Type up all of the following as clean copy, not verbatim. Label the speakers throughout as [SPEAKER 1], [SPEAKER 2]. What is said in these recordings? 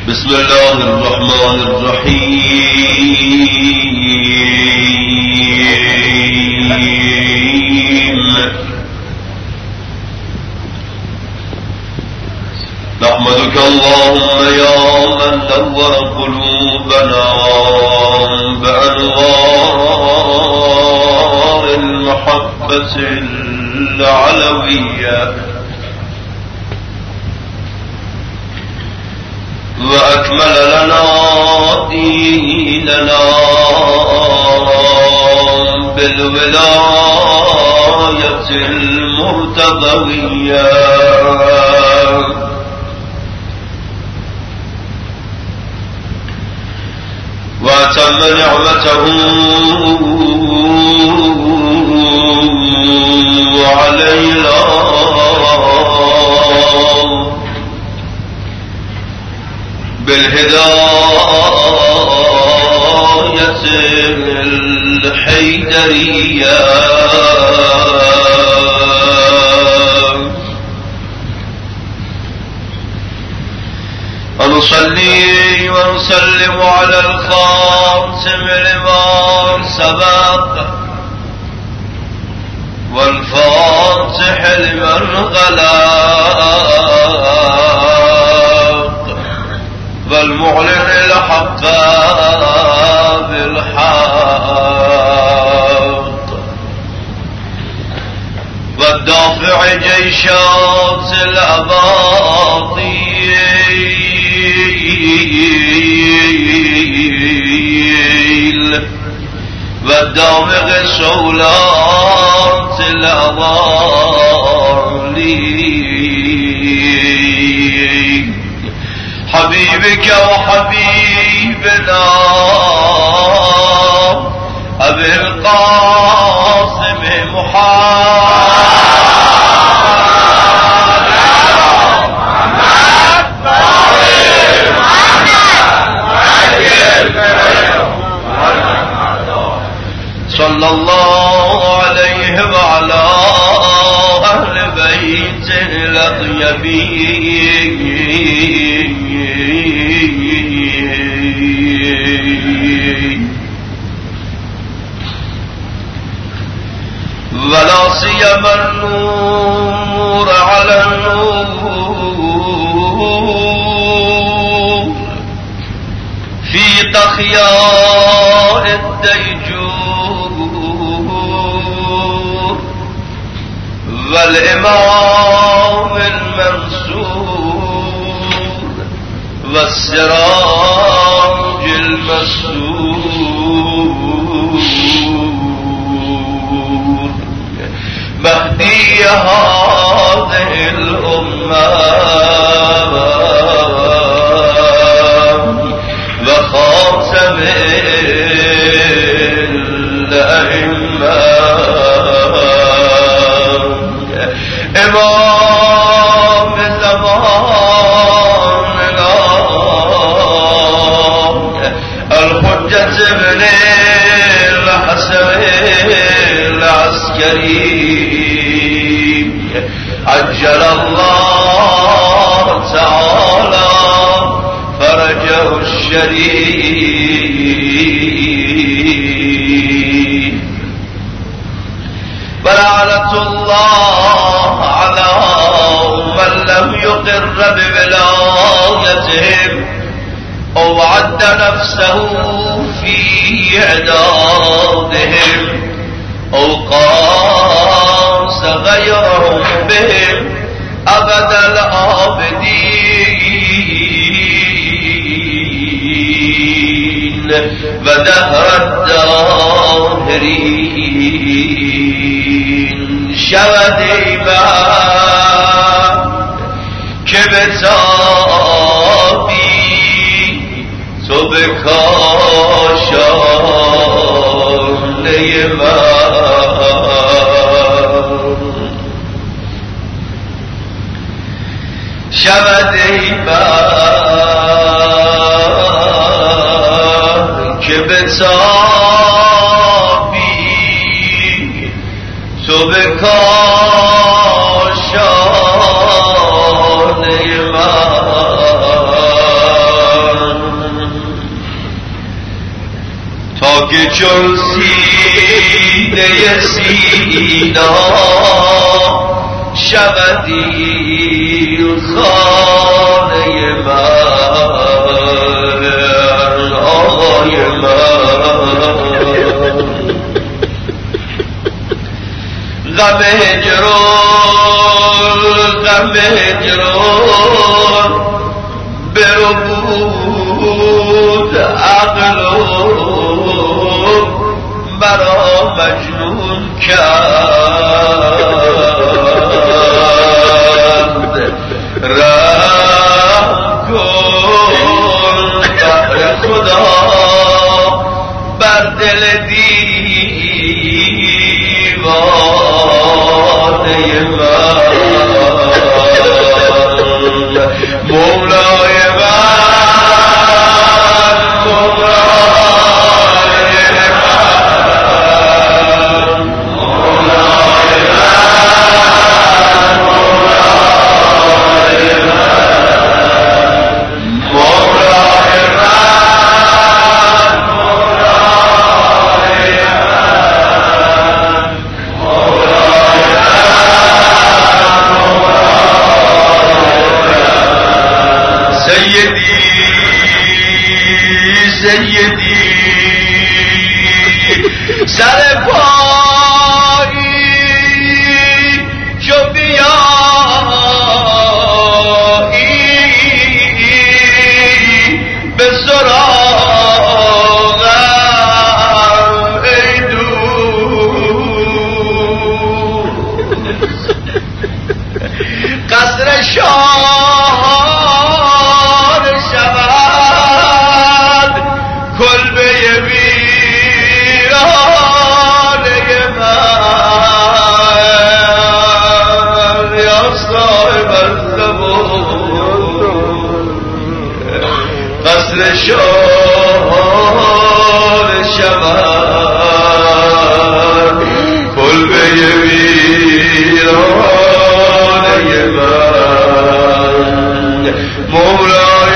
[SPEAKER 1] بسم الله الرحمن الرحيم. نحمدك اللهم يا من نور قلوبنا بأنوار المحبة العلوية، وأكمل لنا ديننا بالولاية المرتضوية، وأتم نعمته علينا بالهداية الحيدرية، ونصلي ونسلم على الخاتم لما سبق والفاتح لمن غلق، والمعلن الحق بالحق، والدافع جيشات الأباطيل، والدامغ سولات الأضالين، حبيبك وحبيبنا أبي القاسم صلى الله عليه وعلى أهل بيته الأطيبين، ولا سيما النور على النور في تخياء الديجور، والإمام المنصور، والسراج المسرور، مهدي هذه الأمة وخاتم الأئمة، إمام زماننا الحجة ابن الحسن العسكري، عجل الله تعالى فرجه الشريف، ولعنة الله على من لم يقر بولايتهم أو عد نفسه في إعدادهم أو قاس غيرهم بهم أبد الآبدين ودهر الداهرين. شودي ما كبتابي سبكاشان شودی که به تابی تو به کاشانه من که چون سینه سینا شود این خانه من آقای من غم هجران برو بود عقل مرا مجنون کرد رحم کن بهر خدا بر دل دیوانه من مولای سیدی سر پایی چو بیایی به سراغم ای دور قصر شاه شود کلبه ویرانه من یا صاحب الزمان قصر شاه شود کلبه ویرانه من مولای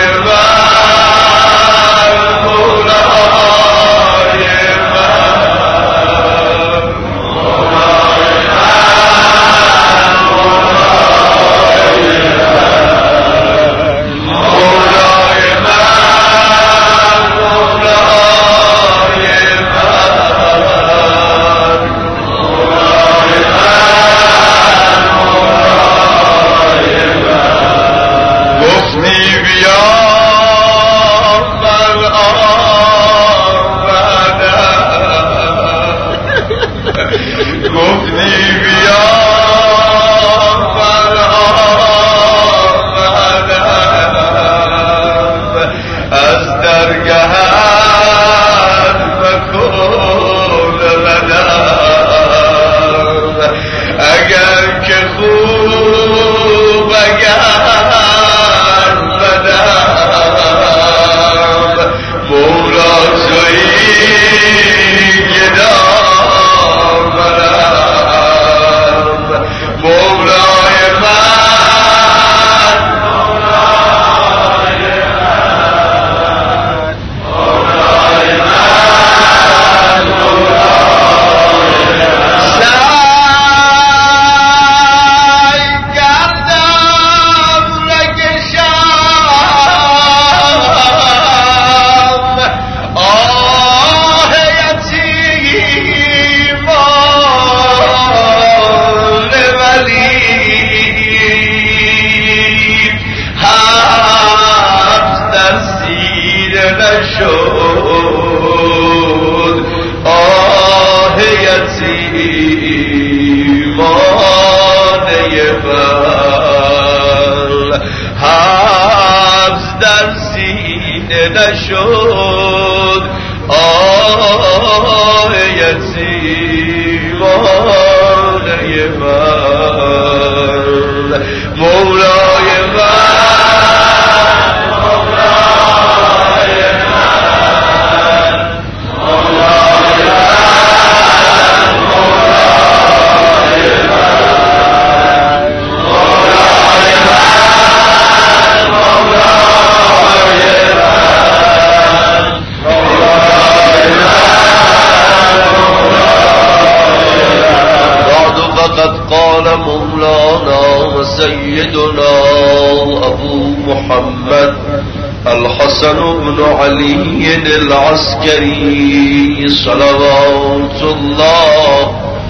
[SPEAKER 1] نشد آه یتیمانه من مولای من الحسن بن علي العسكري صلوات الله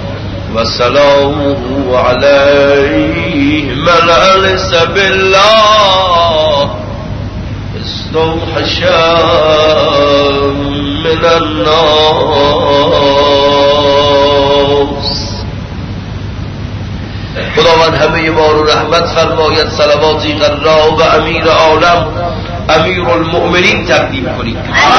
[SPEAKER 1] وسلامه عليه من ألس بالله استوحشا من الناس. خداوند همه ما رو رحمت فرماید. صلواتی قرار و امیر عالم امیر المؤمنین تقدیم کنید.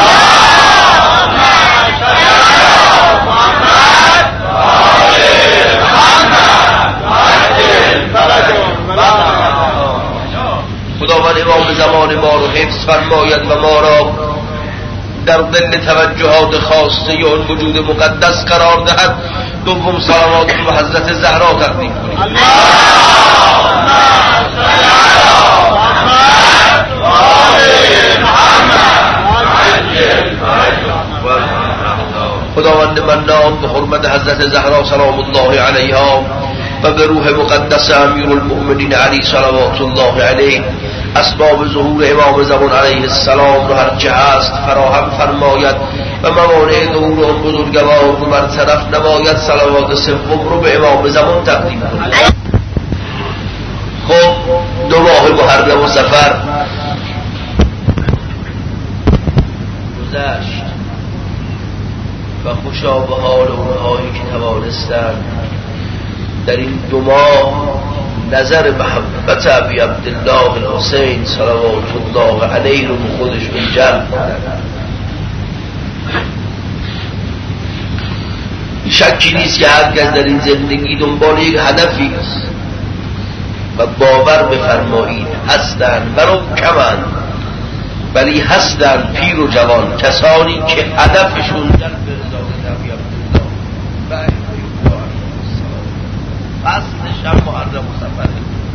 [SPEAKER 1] خداوند امام زمان ما رو حفظ فرماید و ما را در ظل توجهات خاصه اون وجود مقدس قرار دهد. دوم صلوات به حضرت زهرا تقدیم کنید. خداوند منان به حرمت حضرت زهرا سلام الله علیها و به روح مقدس امیر المؤمنین علی صلوات الله علیه اسباب ظهور امام زمان علیه السلام رو هرچه هست فراهم فرماید و موانع ظهور اون بزرگوار رو برطرف نماید. صلوات سوم رو به امام زمان تقدیم کنید. خب 2 ماه محرم و صفر گذشت و خوشا به حال اونهایی که توانستند در این 2 ماه نظر محبت ابی عبدالله الحسین صلوات الله علیه رو به خودشون جلب کنند. شکی نیست که هرگز در این زندگی دنبال یک هدفی است و باور بفرمایید هستند ولو کمند ولی هستند پیر و جوان کسانی که هدفشون جلب رضایت ابی عبدالله و فصل شب محرم و صفر.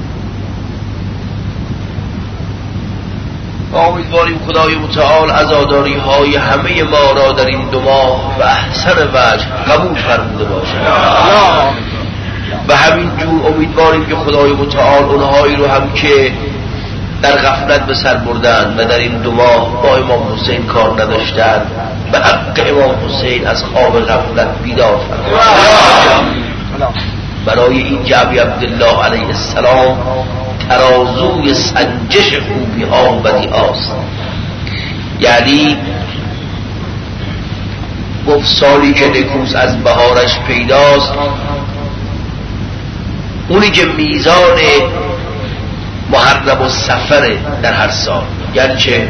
[SPEAKER 1] امیدواریم خدای متعال عزاداری های همه ما را در این 2 ماه به احسن وجه قبول فرموده باشد و همین جور امیدواریم که خدای متعال اونهایی رو هم که در غفلت به سر بردن و در این 2 ماه با امام حسین کار نداشتند به حق امام حسین از خواب غفلت بیدار فرماید. برای این ابی عبدالله علیه السلام ترازوی سنجش خوبی ها و بدی هاست. یعنی گفت سالی که نکوس از بهارش پیداست اونی که میزان محرم و صفر در هر سال. یعنی چه؟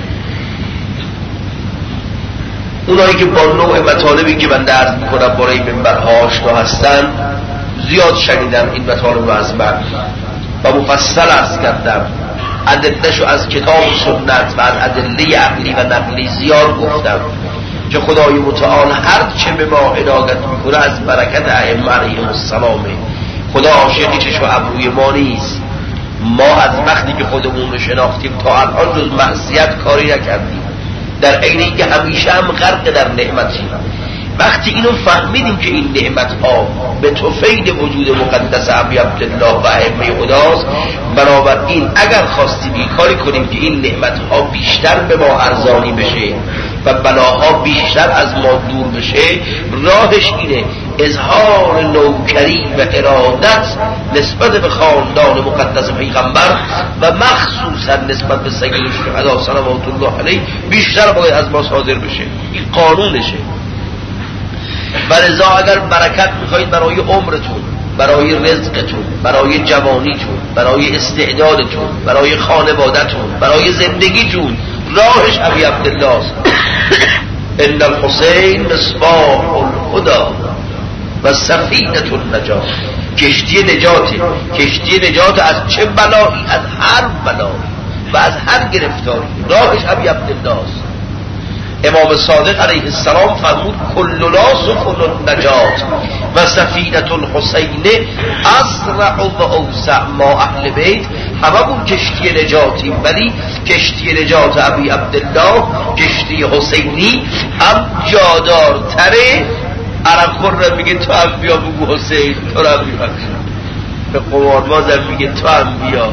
[SPEAKER 1] اونایی که با نوع مطالبی که من درد میکنم برای منبرها آشنا هستن زیاد شنیدم این مطالب رو از من و مفصل عرض کردم. ادله‌شو از کتاب و سنت و از ادله عقلی و نقلی زیاد گفتم که خدای متعال هر چه به ما عنایت میکنه از برکت ائمه علیهم السلام. خدا عاشق چشم و ابروی ما نیست. ما از وقتی که خودمون رو شناختیم تا الان جز معصیت کاری نکردیم، در عین اینکه همیشه هم غرق در نعمتیم. وقتی اینو فهمیدیم که این نعمت ها به توفیل وجود مقدس ابی عبدالله و ائمه خداست، بنابراین اگر خواستیم این کاری کنیم که این نعمت ها بیشتر به ما ارزانی بشه و بلاها بیشتر از ما دور بشه، راهش اینه اظهار نوکری و ارادت نسبت به خاندان مقدس پیغمبر و مخصوصا نسبت به سید الشهدا صلوات الله علیه بیشتر باید از ما صادر بشه. این قانونشه. و لذا اگر برکت میخواید برای عمرتون، برای رزقتون، برای جوانیتون، برای استعدادتون، برای خانوادتون، برای زندگیتون، راهش ابی عبدالله است. ان الحسین مصباح الهدى و سفینة النجات. کشتی نجاته. کشتی نجات از چه بلایی؟ از هر بلایی و از هر گرفتاری. راهش ابی عبدالله است. امام صادق علیه السلام فرمود کل لا سفن النجات و سفینة الحسین اسرع و اوسع. ما اهل بیت هممون کشتی نجاتیم، ولی کشتی نجات ابی عبدالله، کشتی حسینی هم جادارتره. عرب خور میگه تو هم بیا بگو حسین، تو هم بیا. به قماربازم میگه تو هم بیا.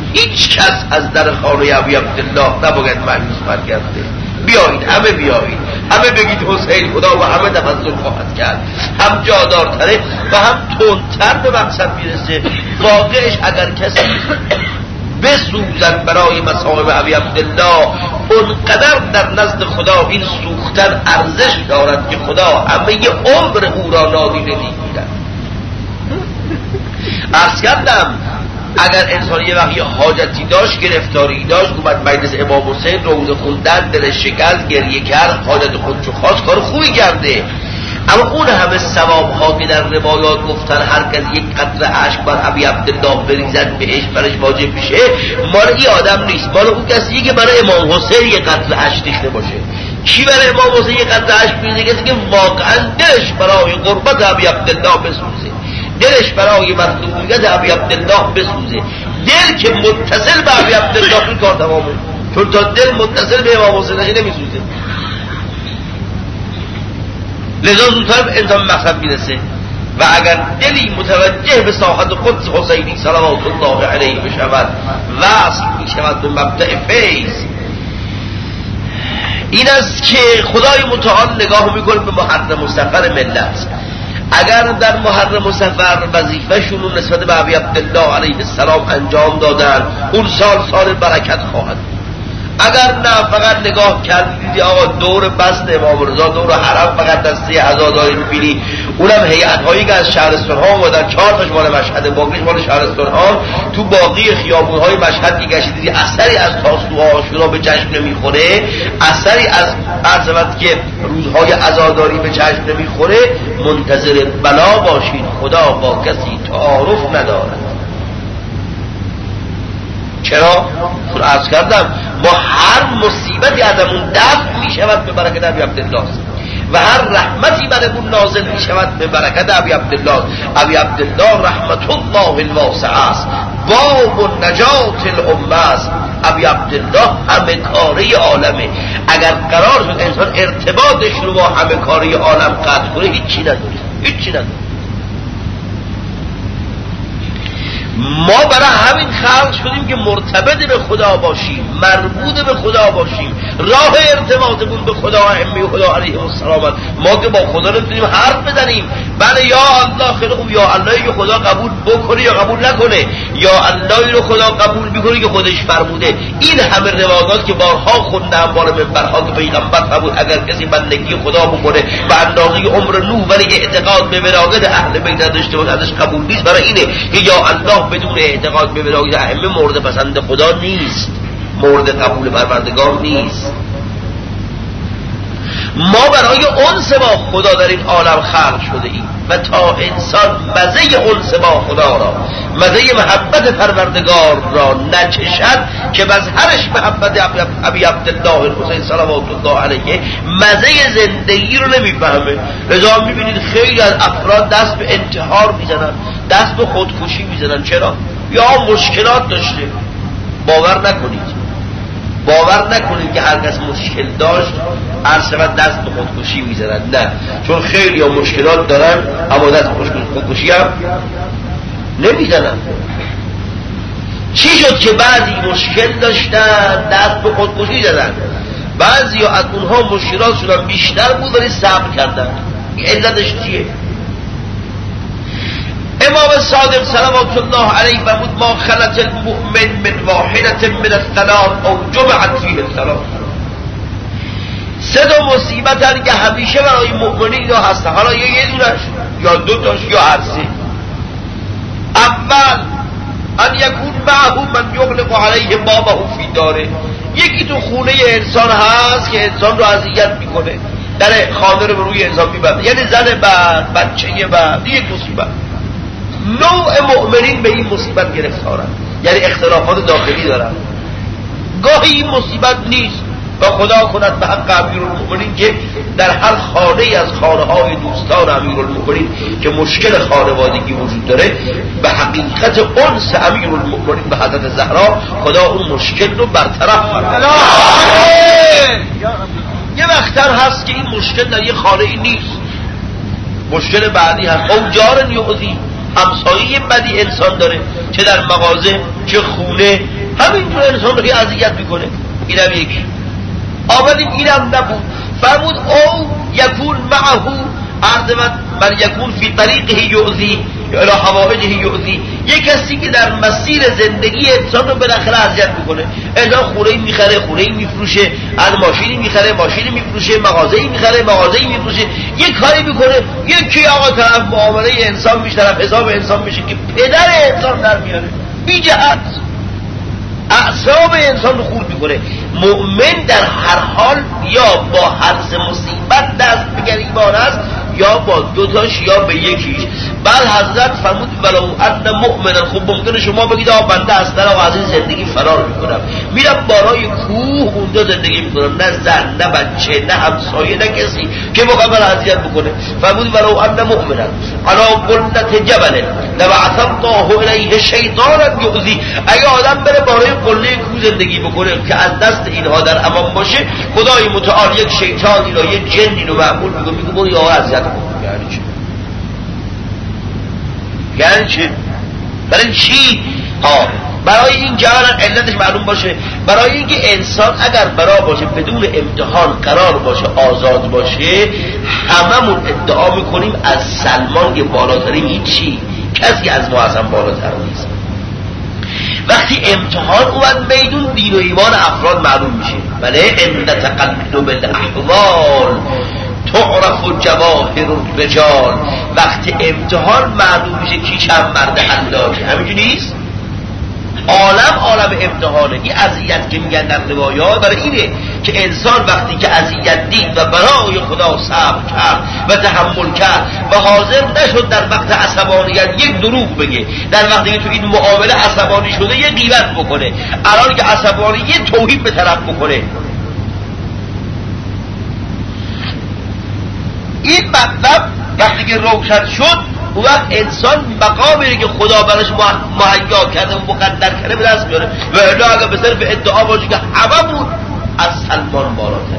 [SPEAKER 1] هیچ کس از در خانه ابی عبدالله نباید مایوس برگرده. بیایید، همه بیایید، همه بگید حسین خدا و همه تفضل خواهد کرد. هم جادارتره و هم تندتر به مقصد میرسه. واقعش اگر کسی بسوزن برای مصائب ابی عبدالله، اونقدر در نزد خدا این سوختن ارزش دارد که خدا همه ی عمر او را نادیده میگیرد. عرض کردم اگر انسان یه وقتی حاجتی داشت، گرفتاری داشت، اومد مجلس امام حسین روزه خوندن، دلش شکست، گریه کرد، حاجت خودشو خواست، کار خوبی کرده. اما اون همه ثواب ها که در روایات گفتن هر کس یک قطره اشک بر ابی عبدالله بریزد بهش برش واجب میشه، مال این آدم نیست، مال اون کسیه که برای امام حسین یک قطره اشک ریخته باشه. کی برای امام حسین یک قطره اشک بریزه؟ کسی که واقعا دلش برای قربت ابی عبدالله بسوزه، دلش برای مظلومیت ابی عبدالله بسوزه. دل که متصل به ابی عبدالله این کار تمامه، چون تا دل متصل به امام حسین نمیسوزه. لذا زودتر انسان مقصد میرسه. و اگر دلی متوجه به ساحت قدس حسینی صلوات الله علیه بشود، وصل میشود به مبدأ فیض. این است که خدای متعال نگاه میکنه به محرم و سفر ملت. اگر در محرم و سفر وظیفه‌شون نسبت به ابی عبدالله علیه السلام انجام دادن، اون سال برکت خواهد. اگر نه فقط نگاه کردی آقا دور بست امام رضا، دور حرم فقط دسته عزاداری رو بینی، اونم هیئت‌هایی که از شهرستان ها اومدن، 4 تاش مال مشهد، باقیش مال شهرستان ها. تو باقی خیابون‌های مشهد که گشتید اثری از تاسوعا عاشورا به چشم نمیخوره، اثری از عظمت که روزهای عزاداری به چشم نمیخوره. منتظر بلا باشید، خدا با کسی تعارف ندارد. چرا؟ چون عرض کردم با هر مصیبتی ازمون دفع می شود به برکت ابی عبدالله و هر رحمتی برمون نازل می شود به برکت ابی عبدالله. ابی عبدالله رحمت الله الواسعه است، باب و نجات الامه است. ابی عبدالله همه کاره عالمه. اگر قرار شد انسان ارتباطش رو با همه کاره عالم قطع کنه، هیچی نداره. ما برای همین خلق شدیم که مرتبط به خدا باشیم، مربوط به خدا باشیم. راه ارتباطمون به خدا ائمه خدا علیه السلام. ما که با خدا نمیتونیم حرف بزنیم. بله یا الله خیلی خوب، یا اللهی که خدا قبول بکنه یا قبول نکنه، یا اللهی رو خدا قبول میکنه که خودش فرموده. این همه روایات که بارها خوندم بار منبرها که پیغمبر فرمود اگر کسی بندگی خدا بکنه به اندازه عمر نوح ولی اعتقاد به ولایت اهل بیت داشته باشه ازش قبول نیست. برای اینه که یا الله بدون اعتقاد به ولایت ائمه مورد پسند خدا نیست، مورد قبول پروردگار نیست. ما برای انس با خدا در این عالم خلق شده ایم و تا انسان مزه انس با خدا را، مزه محبت پروردگار را نچشد که مظهرش محبت ابی عبدالله الحسین صلوات الله علیه، مزه زندگی رو نمیفهمه. لذا میبینید خیلی از افراد دست به انتحار میزنن، دست به خودکشی میزنن. چرا؟ یا مشکلات داشته. باور نکنید که هر کس مشکل داشت عرصبت دست به خودکشی میزنن. نه، چون خیلی ها مشکلات دارن اما دست به خودکشی هم نمیزنن. چی شد که بعضی مشکل داشتن دست به خودکشی زدن، بعضی ها از اونها مشکلات شدن بیشتر بود ولی صبر کردن؟ علتش چیه؟ امام صادق صلوات الله علیه فرمود ما خلت المؤمن من واحدة من الثلاث او جمعت فیه الثلاث. 3 مصیبت که همیشه برای مؤمنین هست، حالا یه دونش یا 2 تاش یا هر 3. اول ان یکون معه من یغلق علیه بابه فی داره. یکی تو خونه انسان هست که انسان رو اذیت میکنه، در خانه رو به روی انسان میبنده، یعنی زن بعد، بچه بعد، یک مصیبت. نوع مؤمنین به این مصیبت گرفتارن، یعنی اختلافات داخلی دارن. گاهی این مصیبت نیست و خدا کند به حق امیرالمؤمنین که در هر خانه از خانه های دوستان امیرالمؤمنین که مشکل خانوادگی وجود داره، به حقیقت انس امیرالمؤمنین به حضرت زهرا خدا اون مشکل رو برطرف کنه. یه وقتر هست که این مشکل در یه خانه ای نیست، مشکل بعدی هست. او جارن یعذی، همسایه بدی انسان داره، چه در مغازه، چه خونه، همینجور انسان رو اذیت میکنه. اینم یکی. آمدیم اینم نبود، فرمود او یکون معه عرض من یکون فی طریقه یؤذی الی حوائجه یؤذی، یک کسی که در مسیر زندگی انسان رو بالاخره اذیت میکنه. انسان خونه‌ای میخره، خونه‌ای میفروشه، از ماشینی میخره، ماشینی میفروشه، مغازه‌ای میخره، مغازه‌ای میفروشه، یک کاری میکنه، یکی آقا طرف معامله انسان میشه، طرف حساب انسان میشه که پدر انسان در میاره، بی جهت اعصاب انسان رو خورد میکنه. مؤمن در هر حال یا با حرس مصیبت دست به گریبان است یا با دوتاش یا به یکیش. بعد حضرت فرمود ولو ان مؤمنا، خب ممکنه شما بگید آقا بنده از طرف از این زندگی فرار میکنم، میرم بالای کوه اونجا زندگی میکنم، نه زن نه بچه نه همسایه نه کسی که مقابل اذیت بکنه. فرمود ولو ان مؤمنا علی قلة جبل لبعث الله الیه شیطانا یؤذی، اگه آدم بره بالای قله کوه زندگی بکنه که از دست اینها در امان باشه، خدای متعال یک شیطانی رو یک جنی رو معمول میگه برو یا اذیت کن. یعنی چی؟ یعنی چی؟ برای چی؟ برای این جهان علتش معلوم باشه، برای اینکه انسان اگر برا باشه بدون امتحان قرار باشه آزاد باشه، هممون ادعا میکنیم از سلمان که بالاترین هیچی، کسی از ما اصلا بالاتر نیست. وقتی امتحان اومد میدون دین و ایمان افراد معلوم میشه. بله عند تقلب الاحوال تعرف جواهر الرجال، وقتی امتحان معلوم میشه کی چند مرد حلاجه. همینجوری نیست؟ عالم امتحانه. این اذیت که میگن در روایات برای اینه که انسان وقتی که اذیت دید و برای خدا صبر کرد و تحمل کرد و حاضر نشد در وقت عصبانیت یک دروغ بگه، در وقتی که تو این معامله عصبانی شده یه غیبت بکنه، الان که عصبانی یه توهین به طرف بکنه، این مطلب وقتی که روشن شد اون وقت انسان مقامی که خدا براش مهیا کرده و مقدر کرده به دست میاره. و الا اگر به صرف ادعا باشه که همه بود از سلمان بالاتر.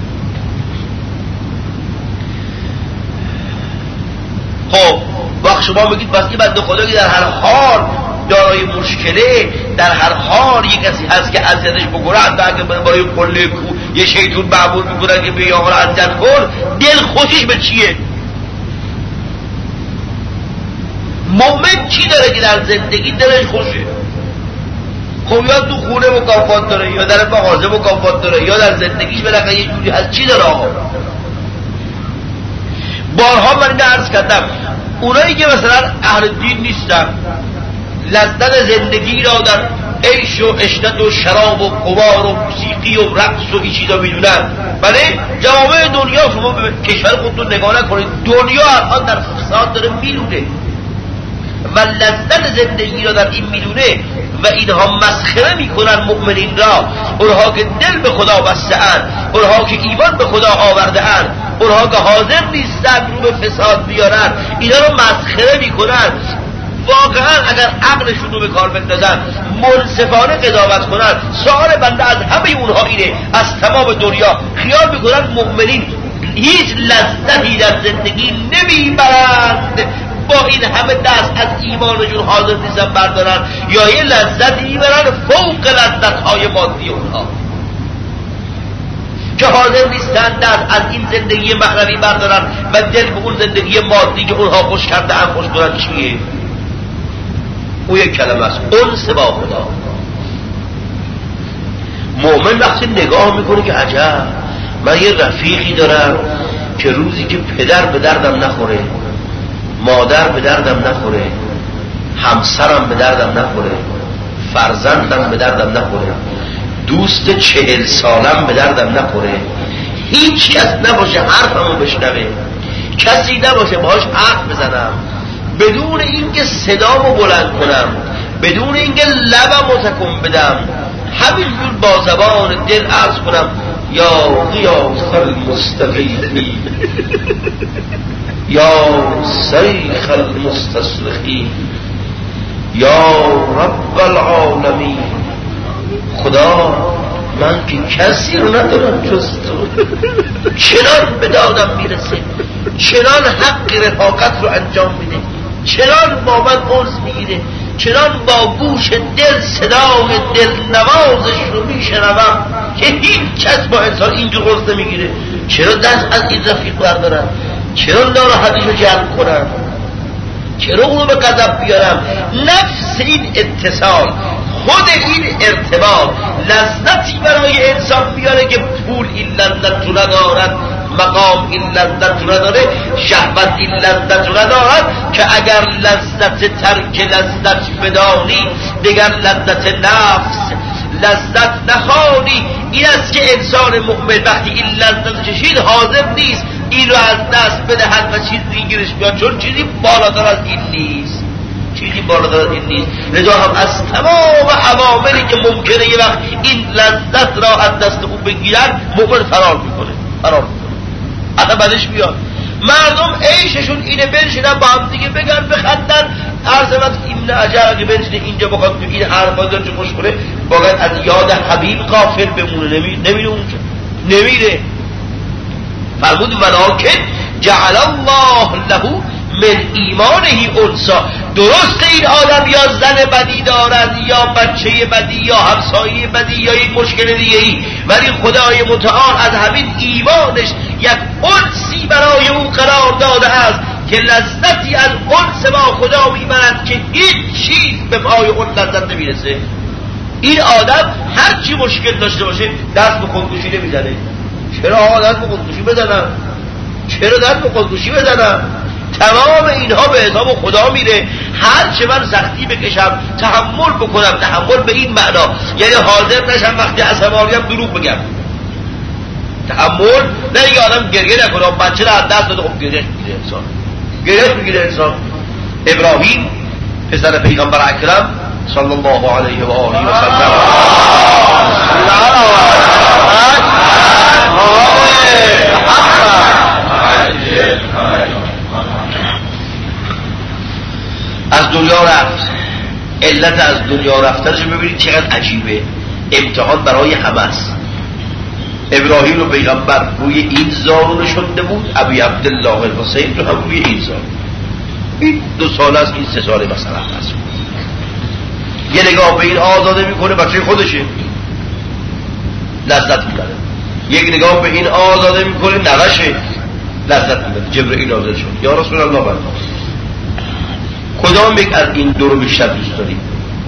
[SPEAKER 1] خب وقت شما میگید بس این بنده خدا که در هر حال دارای مشکله، در هر حال یک کسی هست که اذیتش بکنه، حتی اگه برای قله کو یه شیطون معمول میکنه که به آقا اذیت کن، دل خوشش به چیه؟ مومن چی داره که در زندگی دلش خوشه؟ خب یا تو خونه مکافات داره، یا در مغازه مکافات داره، یا در زندگیش بالاخره یه جوری هست. چی داره آقا؟ بارها من اینو عرض کردم، اونایی که مثلا اهل دین نیستن، لذت زندگی را در عیش و عشرت و شراب و قمار و موسیقی و رقص و این چیزا میدونن. بله جوامع دنیا، شما به کشور خودتون نگاه نکنید، دنیا الان در فساد داره میلونه و لذت زندگی را در این میدونه و اینها مسخره میکنن مؤمنین را، اونها که دل به خدا بسته اند، اونها که ایمان به خدا آورده اند، اونها که حاضر نیستن رو به فساد بیارن، اینا رو مسخره میکنن. واقعا اگر عقلشون رو به کار بندازن، منصفانه قضاوت کنن، سوال بنده از همه اونها اینه، از تمام دنیا خیال میکنن مؤمنین هیچ لذتی در زندگی نمیبرند، با این همه دست از ایمانشون حاضر نیستن بردارن، یا یه لذتی میبرن فوق لذت‌های مادی اونها، که حاضر نیستن دست از این زندگی معنوی بردارن و دل به اون زندگی مادی که اونها خوش کرده هم خوش کنن. چیه؟ او یک کلمه است، انس با خدا. مؤمن وقتی نگاه میکنه که عجب، من یه رفیقی دارم که روزی که پدر به دردم نخوره، مادر به دردم نخوره، همسرم به دردم نخوره، فرزندم به دردم نخوره، دوست 40 سالم به دردم نخوره، هیچ کس نباشه حرفمو بشنوه، کسی نباشه باهاش حرف بزنم، بدون اینکه صدامو بلند کنم، بدون اینکه لبمو تکون بدم، همینجور با زبان دل عرض کنم یا غیاث المستغیثی یا شیخ المستصرخین یا رب العالمین، خدا من که کسی رو ندارم جز تو، چنان به دادم میرسه، چنان حق رفاقت رو انجام میده، چنان با من انس میگیره، چنان با گوش دل صدای دلنوازش رو میشنوم که هیچ کس با انسان اینجور قرص نمیگیره. چرا دست از این رفیق بردارم؟ چرا ناراحتیش رو جلب کنم؟ چرا اونو به غضب بیارم؟ نفس این اتصال، خود این ارتباط لذتی برای انسان بیاره که پول این لذت رو ندارد، مقام این لذت رو نداره، شهوت این لذت رو ندارد، که اگر لذت ترک لذت بدانی دیگر لذت نفس لذت نخوانی. این است که انسان مؤمن وقتی این لذت چشید حاضر نیست این رو از دست بدهد و چیزی گیرش بیاد، چون چیزی بالاتر از این نیست، چیزی بالاتر از این نیست. لذا هم از تمام عواملی که ممکنه یه وقت این لذت را از دست او بگیرن مؤمن فرار میکنه. اصلا بعدش بیاد مردم عیششون اینه، بنشینن با هم دیگه بگن بخندن، عرضمت این عجب که بنشینه اینجا بخواد این حرفا داره چه خوش کنه، باید از یاد حبیب غافل بمونه. نمیره اونجا، نمیره. فرمود ولکن جعل الله له من ایمانه انسا. درست این آدم یا زن بدی دارد یا بچه بدی یا همسایه بدی یا یک مشکل دیگه ای، ولی خدای متعال از همین ایمانش یک انسی برای او قرار داده است که لذتی از انس با خدا میبرد که هیچ چیز به پای اون لذت نمیرسه. این آدم هر چی مشکل داشته باشه دست به خودکشی نمیزنه. چرا آقا دست به خودکشی بزنم؟ چرا دست به خودکشی بزنم؟ تمام اینها به حساب خدا میره. هر چه من سختی بکشم تحمل بکنم، تحمل به این معنا یعنی حاضر نشم وقتی عصبانیم دروغ بگم. تحمل نه اینکه آدم گریه نکنه، بچه را از دست داده خب گریه میگیره انسان، گریه میگیره انسان. ابراهیم پسر پیغمبر اکرم صلی الله علیه و آله و سلم از دنیا رفت. علت از دنیا رفتنش ببینید چقدر عجیبه، امتحان برای همه است. ابراهیم رو پیغمبر روی این زارو نشونده بود، ابی عبدالله الحسین رو هم روی این زارو. این 2 سال است، این 3 ساله مثلا هست. یه نگاه به این آزاده میکنه، بچه خودشه لذت میبره. یک نگاه به این آزاده میکنه، نوشه لذت میبره. جبرئیل نازل شد، یا رسول الله برکات کدام یک از این دو رو بیشتر دوست داریم؟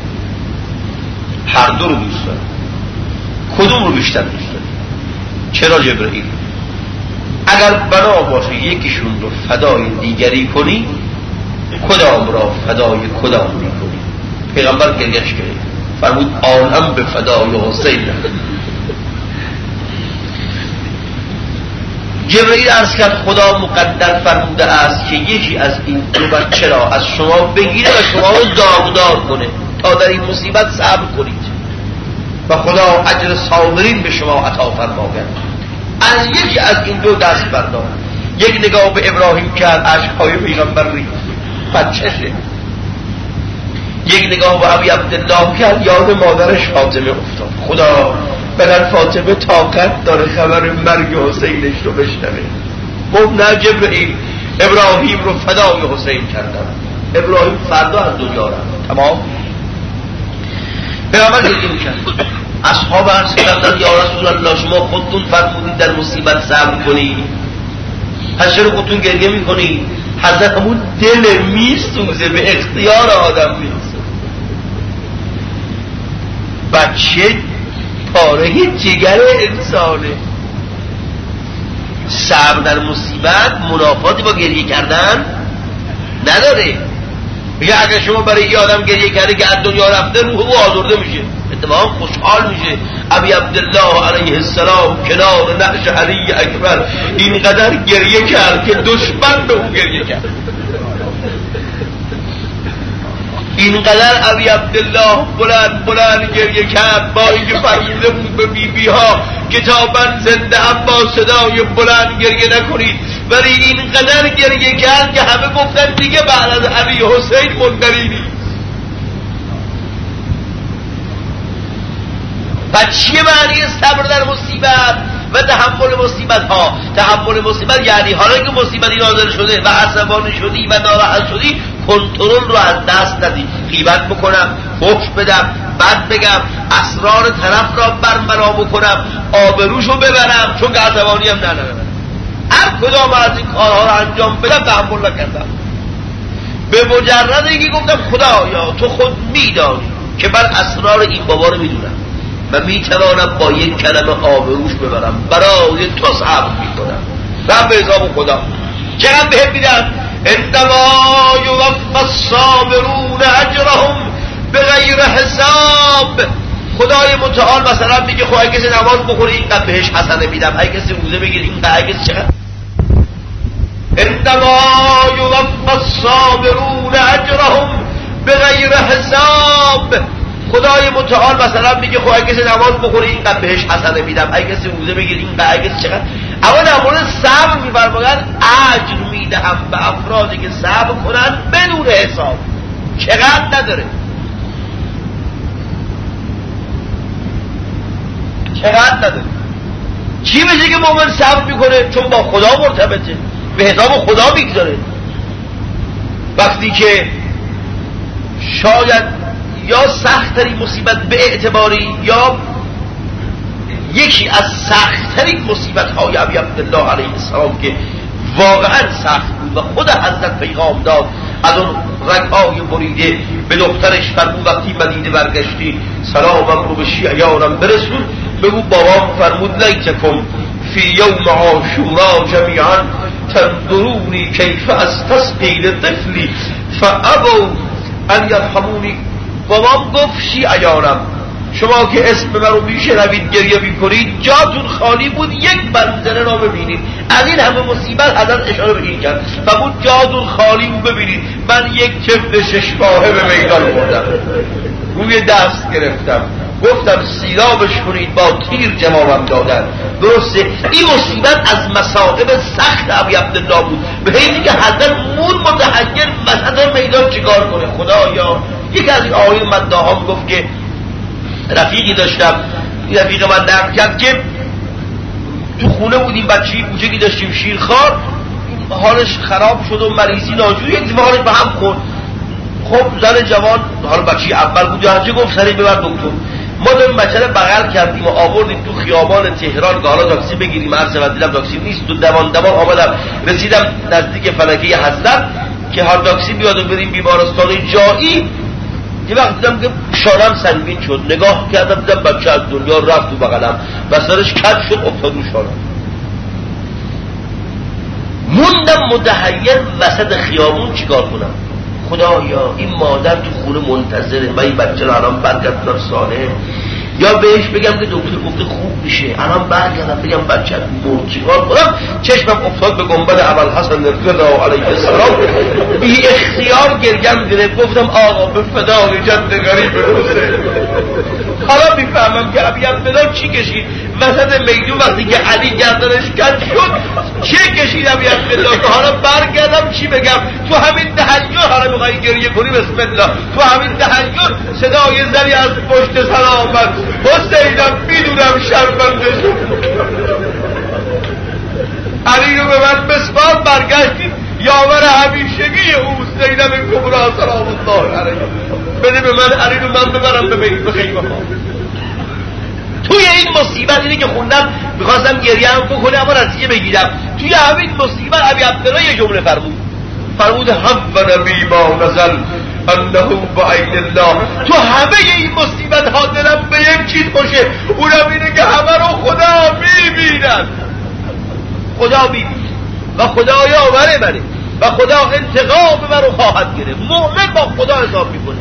[SPEAKER 1] هر دو رو دوست داریم. کدوم رو بیشتر دوست داریم؟ چرا جبرئیل؟ اگر بنا باشه یکیشون رو فدای دیگری کنی، کدام را فدای کدام میکنی؟ پیغمبر گریش کرد، فرمود آنم به فدای حسین. جبرئیل عرض کرد خدا مقدر فرموده است که یکی از این دو بچه را از شما بگیره و شما رو داغدار کنه تا در این مصیبت صبر کنید و خدا اجر صابرین به شما عطا فرماید. از یکی از این دو دست بردار. یک نگاه به ابراهیم کرد، اشک‌های پیغمبر ریخت، بچه‌شه. یک نگاه به ابی عبدالله کرد، یاد مادرش فاطمه افتاد. خدا بلد فاطمه طاقت داره خبر مرگ حسینش رو بشنوه. گفت نه جبرئیل، ابراهیم رو فدای حسین کردم. ابراهیم فردا از دنیا رفت. تمام. پیغمبر گریه کرد. اصحاب عرض کردند یا رسول الله شما خودتون فرمودید در مصیبت صبر کنید، پس چرا خودتون گریه میکنید؟ حضرت همون دل میسوزه، به اختیار آدم میسوزه. بچه پاره جگر انسانه. صبر در مصیبت منافاتی با گریه کردن نداره. میگه اگر شما برای یه آدم گریه کرده که از دنیا رفته، روح او آزرده میشه، اتفاقا خوشحال میشه. ابی عبدالله علیه السلام کنار نعش علی اکبر اینقدر گریه کرد که دشمن به اون گریه کرد. اینقدر ابی عبدالله بلند گریه کرد، با اینکه فرموده بود به بیبی ها که تا من زنده هم با صدای بلند گریه نکنید، ولی اینقدر گریه کرد که همه گفتن دیگه بعد از علی حسین مندری نیست. و چیه معنی صبر در مصیبت و تحمل مصیبت ها؟ تحمل مصیبت یعنی حالا که مصیبتی نازل شده و عصبانی شدی و ناراحت شدی، کنترل رو از دست ندی. غیبت بکنم، فحش بدم، بد بگم، اسرار طرف را برملا بکنم، آبروشو ببرم، چون که عصبانیم نه هر کدام از این کارها رو انجام بدم تحمل نکردم. به مجرد اینکه گفتم خدایا تو خود میدانی که من اسرار این بابا رو میدونم و میتوانم با یک کلمه آبروش ببرم، برای تو صبر میکنم. رب به حساب خدا چقدر بهم میدن؟ انما یوفی الصابرون اجرهم بغیر حساب. خدای متعال مثلا میگه خب اگه کسی نماز بخوره اینقدر بهش حسنه میدم، اگه کسی روزه بگیره اینقدر، اگه کسی چقدر. انما یوفی الصابرون اجرهم بغیر حساب. خدای متعال مثلا میگه خب اگه کسی نماز بخوره اینقدر بهش حسنه میدم، اگه کسی روزه بگیره اینقدر، اگه کسی چقدر. اما در مورد صبر میفرمایند اجر میدهم به افرادی که صبر کنن بدون حساب. چقدر نداره، چقدر نداره. چی میشه که مومن صبر میکنه؟ چون با خدا مرتبطه، به حساب خدا میگذاره. وقتی که شاید یا سخت‌ترین مصیبت به اعتباری یا یکی از سخت‌ترین مصیبت‌های ابی عبدالله علیه السلام که واقعا سخت بود و خود حضرت پیغام داد از اون رگ‌های بریده به دخترش فرمود وقتی مدینه برگشتی سلامم رو به شیعیانم برسون، بگو بابام فرمود لیتکم فی یوم عاشورا جمیعا تنظرونی کیف استسقی لطفلی فابوا ان یرحمونی. بابام گفت شیعیانم شما که اسم من رو میشنوید گریه میکنید، جاتون خالی بود یک منظره را ببینید. از این همه مصیبت حضرت اشاره به این کرد و بود جاتون خالی بود ببینید. من یک طفل 6 ماهه به میدان بردم، روی دست گرفتم، گفتم سیرابش کنید، با تیر جوابم دادن. درسته این مصیبت از مصائب سخت ابی عبدالله بود، به حیثی که حضرت مون متحیر وسط میدان چیکار کنه. خدایا یک از این آقای مداحام گفت که رفیقی داشتم، این رفیق من نقل کرد که تو خونه بودیم، بچه‌ای کوچکی داشتیم شیرخوار، حالش خراب شد و مریضی ناجوری، یک حالش به هم خورد. خب زن جوان، حالا بچه‌ای اول بود یا هرچه، گفت سریع ببر دکتر. ما داریم بچه رو بغل کردیم و آوردیم تو خیابان تهران که حالا تاکسی بگیریم. عرض و دیدم تاکسی نیست، تو دوان آمدم رسیدم نزدیک فلکه حضرت که هر تاکسی بیاد و بریم بیمارستان جایی. یه وقت دیدم که شانم سنگین شد، نگاه کردم دیدم بچه از دنیا رفت تو بغلم و سرش کج شد افتاد رو شانم. موندم متحیر وسط خیابون چیکار کنم. خدایا این مادر تو خونه منتظره، من این بچه رو الان برگردونم ساله، یا بهش بگم که دکتر گفته خوب میشه، الان برگردم بگم بچه مرد، چیکار کنم؟ چشمم افتاد به گنبد ابوالحسن رضا علیه السلام، بی اختیار گریم گرفت، گفتم آقا به فدای جد غریب روزه. حالا میفهمم که ابی عبدالله چی کشید وسط میدون وقتی که علی گردنش کج شد، چه کشید ابی عبدالله که حالا برگردم چی بگم. تو همین تهجد حالا میخوایی گریه کنی، بسم الله، تو همین تهجد صدای زنی از پشت سر آمد، حسینم میدونم شرمنده شد، علی رو به من بسپار، برگشتید یاور همیشگی او زینب کبرا سلام الله علیه، بده به من علی رو من ببرم به خیمه ها. توی این مصیبت اینه که خوندم میخواستم گریه هم بکنه اما نتیجه بگیرم. توی همین مصیبت ابی عبدالله یه جمله فرمود هم و نبی ما نزل انه بعین الله. تو همه این مصیبت ها دلم به یک چیز باشه، اونم اینه که همه رو خدا میبیند، خدا میبیند و خدا یاور منه و خدا انتقام من رو خواهد گرفت. مؤمن با خدا حساب میکنه.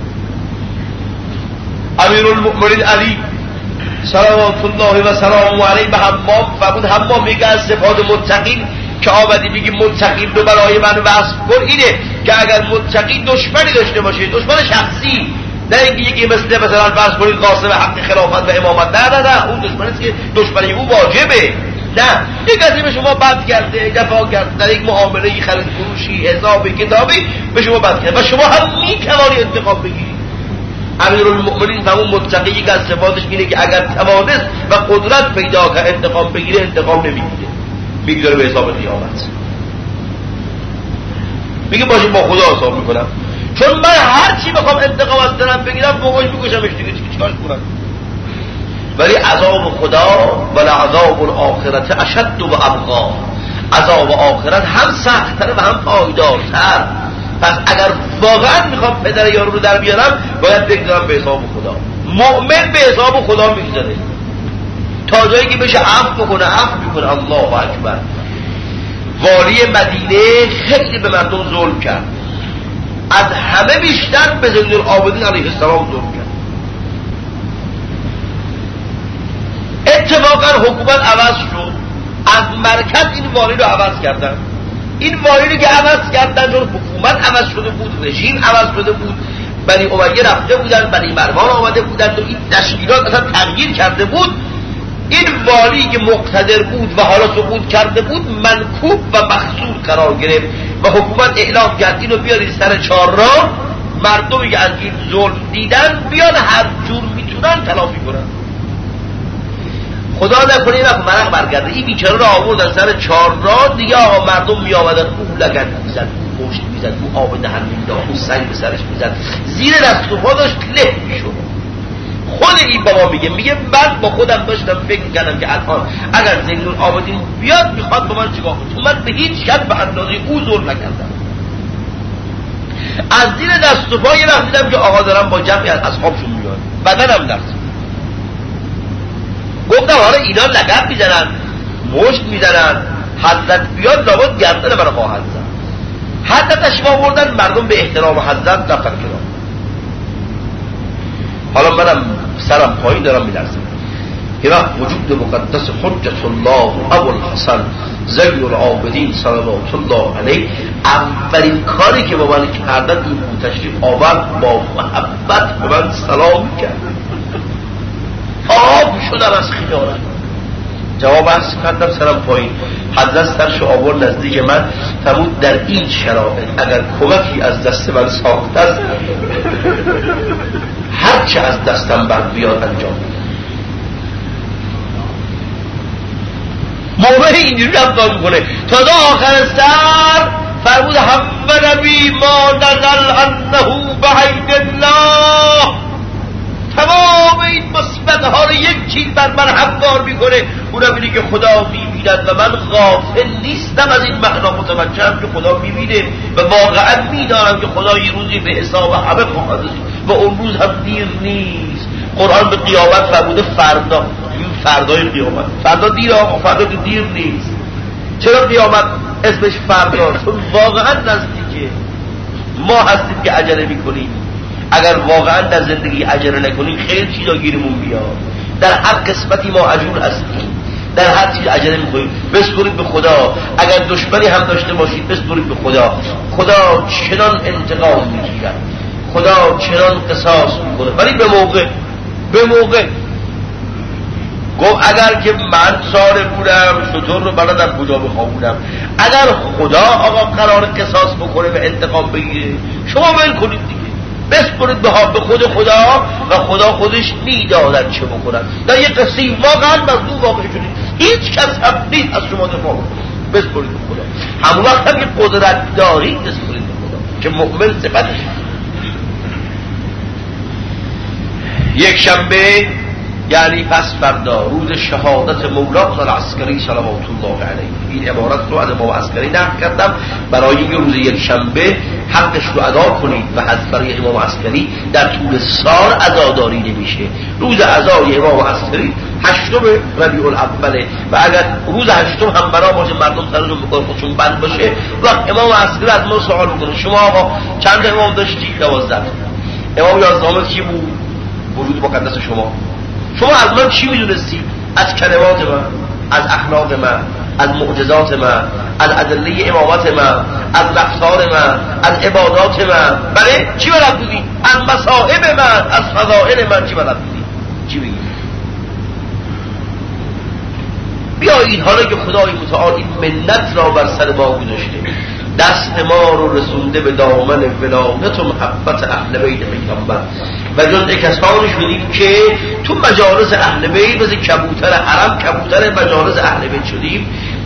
[SPEAKER 1] امیرالمؤمنین علی صلوات الله و سلامه علیه به حمام فرمود، حمام میگه از صفات متقین که آمدی میگی متقین رو برای من وصف کن، اینه که اگر متقین دشمنی داشته باشه، دشمن شخصی، نه اینکه یکی مثلا فرض کنید قاسم حق خلافت و امامت، نه اون دشمنیست که دشمنی او واجبه. نه یک کسی به شما بد کرده، دفاع کرده، در یک معامله خرید فروشی حسابی کتابی به شما بد کرده و شما هم میتوانی انتقام بگیری. امیرالمؤمنین همون متقی که از صفاتش اینه که اگر توانست و قدرت پیدا کنه انتقام بگیره، انتقام نمیگیره، میگذاره به حساب قیامت. میگه باشه با خدا حساب میکنم، چون من هر چی بخوام انتقام از دلم بگیرم موقعش میکشمش دیگه، چیکارش کنم؟ ولی عذاب خدا و عذاب الاخرت اشد و ابقا، عذاب آخرت هم سخت‌تر و هم پایدارتر. پس اگر واقعا میخوام پدر یارو رو در بیارم باید بگذارم به حساب خدا. مؤمن به حساب خدا میگذاره تا جایی که بشه عفو بکنه، عفو میکنه. الله اکبر. والی مدینه خیلی به مردم ظلم کرد، از همه بیشتر به زین العابدین علیه السلام ظلم کرد. اتفاقا حکومت عوض شد، از مرکز این والی رو عوض کردن. این والی رو که عوض کردن چون حکومت عوض شده بود، رژیم عوض شده بود، بنی امیه رفته بودن، بنی مروان آمده بودن و این تشکیلات اصلا تغییر کرده بود. این والی که مقتدر بود و حالا سقوط کرده بود منکوب و مخذول قرار گرفت و حکومت اعلام کرد اینو بیارید سر چهارراه، مردمی که از این ظلم دیدن بیان هر جور میتونن تلافی کنن. خدا نکنه این وقت مرق برگرده، این بیچاره رو آوردن سر چهارراه دیگه، آقا مردم می آمدن او لگن میزد، او پشت میزد، او آب دهن میداد، او سنگ به سرش میزد، زیر دست و پا داشت له میشد. خود این بابا میگه من با خودم داشتم فکر میکردم که الان اگر زین العابدین بیاد میخواد با من چیکار کنه، من به هیچ شد به اندازه او ظلم نکردم. از زیر دست و پا یه وقت دیدم که آقا دارم با جمعی از اصحابشون میاد، بدنم درست. گفتم حالا اینا لگد میزنن، مشت میزنن، حضرت بیاد لابد گردن برای خواهد زن. حضرتش ما بردن، مردم به احترام حضرت رفتن کنار. حالا منم سرم پایین دارم میلرزم. اینا وجود مقدس حجت الله ابو الحسن زین العابدین صلوات الله علیه اولین کاری که با من کردن این بود تشریف آورد، با محبت به من سلام کرد. آب شدم از خیالم. جواب عرض کردم سرم پایین. حضرت سرش آورد نزدیک من، فرمود در این شرایط اگر کمکی از دست من ساخته است هرچه از دستم بر بیاد انجام میدم. موقع اینجوری رفتار میکنه تا آخر سر. فرمود همه نبی ما نزل انه بعید الله، تمام این مصیبت ها رو یک چیز بر من هموار میکنه، اونم اینه که خدا میبیند و من غافل نیستم از این معنا، متوجهم که خدا میبینه و واقعا میدانم که خدا یه روزی به حساب همه خواهد رسید و اون روز هم دیر نیست. قرآن به قیامت فرموده فردا، فردای قیامت. فردا دیر آقا، فردا که دیر نیست. چرا قیامت اسمش فردا؟ چون واقعا نزدیکه. ما هستیم که عجله میکنیم. اگر واقعا در زندگی عجله نکنیم خیلی چیزا گیرمون بیاد. در هر قسمتی ما عجول هستیم، در هر چیز عجله میکنیم. بسپرید به خدا. اگر دشمنی هم داشته باشید بسپرید به خدا. خدا چنان انتقام میگیرد، خدا چنان قصاص میکنه، ولی به موقع. گفت اگر که من ساره بودم شطور رو بلدم کجا بخوابونم. اگر خدا آقا قرار قصاص بکنه و انتقام بگیره شما ول کنید دیگه، بسپرید به خود خدا و خدا خودش میداند چه بکنن. در یک قصه واقعا مظلوم واقع شدید، هیچ کس هم نیست از شما دفاع بکنه، بسپرید به خدا. همون وقت هم که قدرت دارید بسپرید به خدا که مؤمن صفتش. یک شنبه یعنی پس فردا روز شهادت مولا العسکری صلوات الله علیه. این عبارت رو از امام عسکری نقل کردم برای اینکه روز یک شنبه حقش رو ادا کنید و از برای امام عسکری در طول سال عزاداری نمیشه. روز عزای امام عسکری 8 ربیع الاول و اگر روز 8 هم بنا باشه مردم سرشون بکنه خودشون بند باشه و امام عسکری از ما سوال میکنه شما آقا چند امام داشتی؟ 12. امام 11 کی بود؟ وجود مقدس شما از من چی میدونستی؟ از کلمات من، از اخلاق من، از معجزات من، از ادله امامت من، از رفتار من، از عبادات من. بله چی بلد بودی؟ از مصائب من، از فضائل من چی بلد بودی؟ چی بگی؟ بیایید حالا که خدای متعال این منت را بر سر ما گذاشته، دست ما رو رسونده به دامن ولایت و محبت اهل بیت پیغمبر و جز کسانی شدیم که تو مجالس اهل بیت مثل کبوتر حرم، کبوتر مجالس اهل بیت شدیم.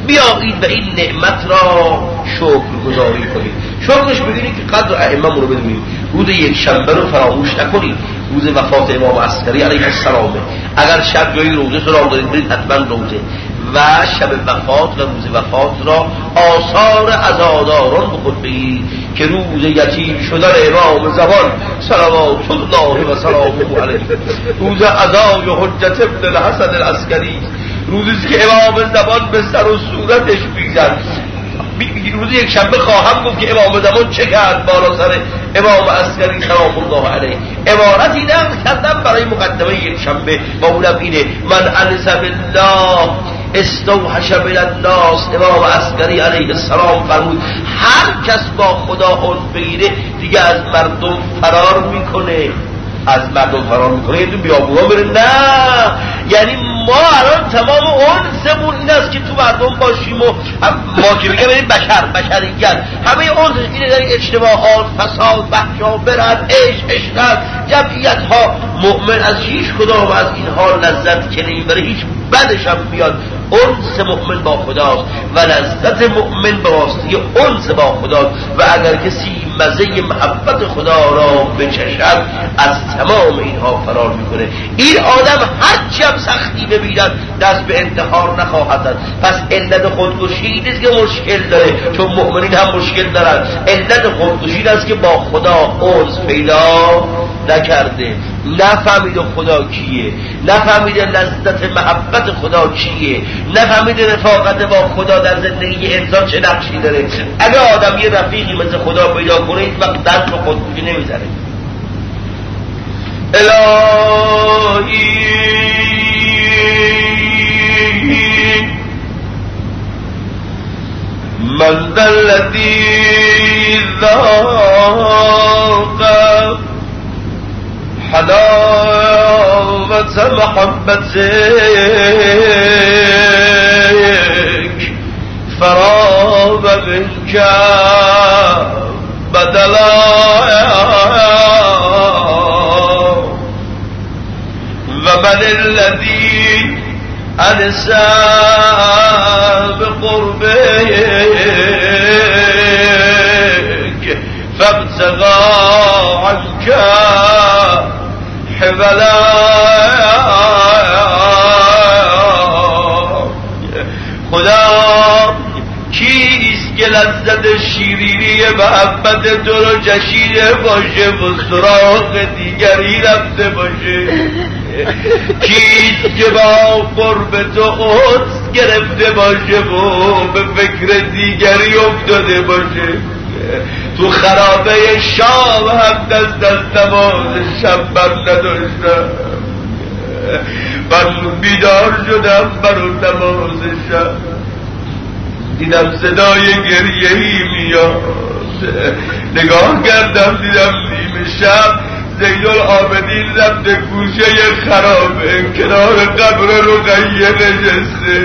[SPEAKER 1] بیایید و این نعمت را شکرگزاری کنید. شکرش بگیرید که قدر ائمه رو بدونید. روز یک شنبه رو فراموش نکنید، روز وفات امام عسکری علیه السلام. اگر شب جایی روزه سلام دارید برید حتما روزه، و شب وفات و روز وفات را آثار عزاداران بخود بگیرید که روز یتیم شدن امام زمان صلوات الله و سلامه علیه، روز عزای حجت ابن الحسن العسکری، روزی که امام زمان به سر و صورتش میزد. روز یک شنبه خواهم گفت که امام زمان چه کرد بالا سر امام عسکری سلام الله علیه. عبارتی نقل کردم برای مقدمه یک شنبه و اونم اینه: من انس بالله استوحش من الناس. امام عسکری علیه السلام فرمود هر کس با خدا انس بگیره دیگه از مردم فرار میکنه. از مردم فرار میکنه یه تو بیابوها بره؟ نه، یعنی ما الان تمام انسمون این است که تو مردم باشیم و ما که میگه بریم بشریت همه انسش اینه در اجتماعات فساد بحشا برد عشق جمعیت ها. مؤمن از هیچ کدام از اینها لذت که نمیبره، هیچ بدش هم بیاد. انس مؤمن با خداست و لذت مؤمن به واسطه انس با خداست، و اگر کسی مزه محبت خدا را بچشد از تمام اینها فرار میکنه. این آدم هرچی هم سختی ببیند دست به انتحار نخواهد داد. پس علت خودکشی نیست که مشکل داره، چون مؤمنین هم مشکل دارن. علت خودکشی است که با خدا انس پیدا نکرده، نفهمیده خدا کیه، نفهمیده لذت محبت خدا چیه، نفهمیده رفاقت با خدا در زندگی انسان چه نقشی داره. اگه آدم یه رفیقی مثل خدا پیدا کنه هیچ وقت دست رو خودکشی نمیزنه. الهی من ذا الذی ذاق حلاوة محبتك فراب منك بدلا ومن الذي أنسى بقربك فابتغى عنك حبلا. خدا کیست که لذت شیرینی محبت تو رو چشیده باشه و سراغ دیگری رفته باشه؟ کیست که با قرب تو انس گرفته باشه و به فکر دیگری افتاده باشه؟ تو خرابه شام هم دست از نماز شب نداشتم، من بیدار شدم برای نماز شب، دیدم صدای گریهی میاد، نگاه کردم دیدم نیمه شب زین العابدین رفته گوشه خرابه کنار قبر رقیه نشسته،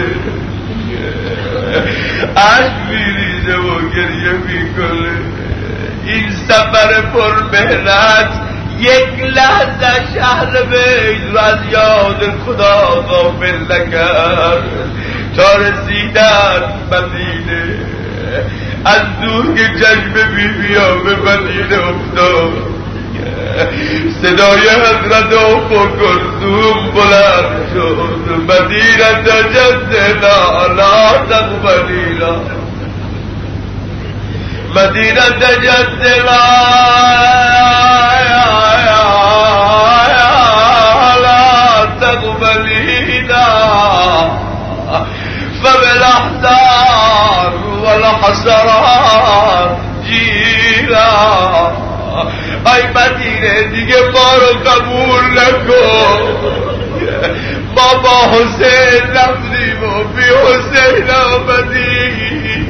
[SPEAKER 1] عشق میریزه و گریه میکنه. این سفر پر مهنت یک لحظه شهر بیت رو از یاد خدا غافل نکرد تا رسیدن مدینه. از دور که چشم بیبیا به مدینه افتاد، صدای حضرت ام کلثوم بلند شد: مدینه جدنا لا تقبلینا، مدینه جدنا لا تقبلینا فبالاحزان والحسرات جیلا. ای مدینه دیگه ما رو قبول نکن، ما با حسین رفتیم و بی حسین آمدیم.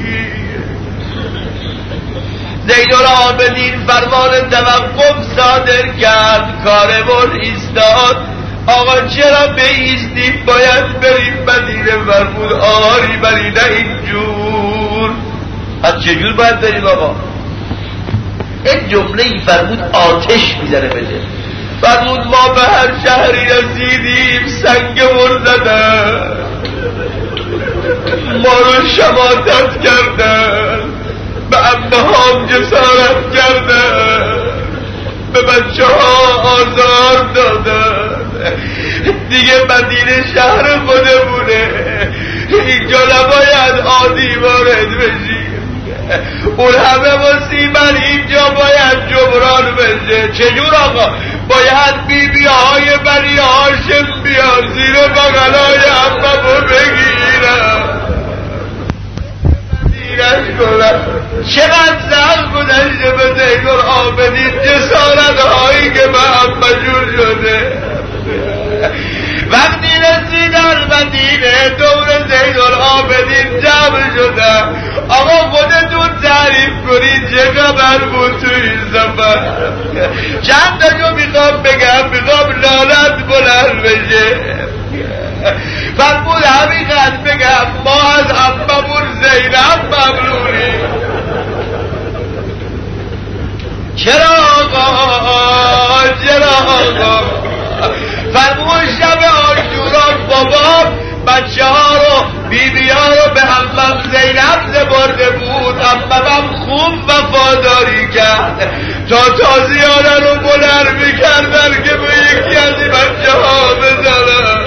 [SPEAKER 1] زین العابدین فرمان توقف صادر کرد، کارمون ایستاد. آقا چرا بایستیم؟ باید بریم مدینه. فرمود آری بری نه اینجور. از چجور باید بریم آقا؟ این جمله ای فرمود آتش میزنه بده. فرمود ما به هر شهری رسیدیم سنگمون زدن، ما رو شماتت کردن، به عمه هام جسارت کردن، به بچه ها آزار دادن. دیگه مدینه شهر خودمونه، اینجا نباید عادی وارد بشی. اون همه مصیبت اینجا باید جبران بشه. چجور آقا؟ باید بیبی‌های بنی هاشم بیان زیر بغلای عممو بگیرن چقدر زخم گذشته به زین العابدین، جسارت هایی که به عمجون شده. وقتی رسیدن مدینه دور زین العابدین جمع شدن. آقا خودتون تعریف کنید چه خبر بود تو این سفر. چند تا جو میخوام بگم، میخوام لعنت بلند بشه. فرمود همین قد بگم ما از عممون زینب ممنونی. چرا آقا؟ چرا آقا؟ فرمود شب عاشورا بابا بچه ها رو بیبی ها رو به عمم زینب سپرده بود. عمم خوب وفاداری کرد تا تازیانه رو بلند میکردن که به یکی از این بچه ها بزنن.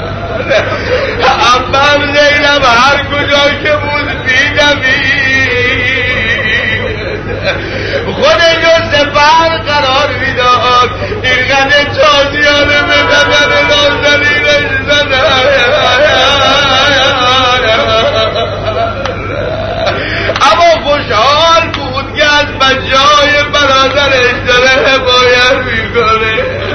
[SPEAKER 1] عمم زینب هر کجا که بود بی‌نوید خودشو سپر قرار میداد. این قدر تازیانه به بدن نازنینش زدن. اما خوشحال بود که از بچه‌های برادرش داره حمایت میکنه.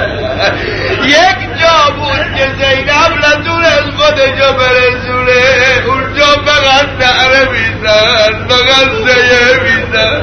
[SPEAKER 1] یک جا بود که زینب نتونست خودشو برسونه، اونجا فقط نعره میزن، فقط سیه میزن.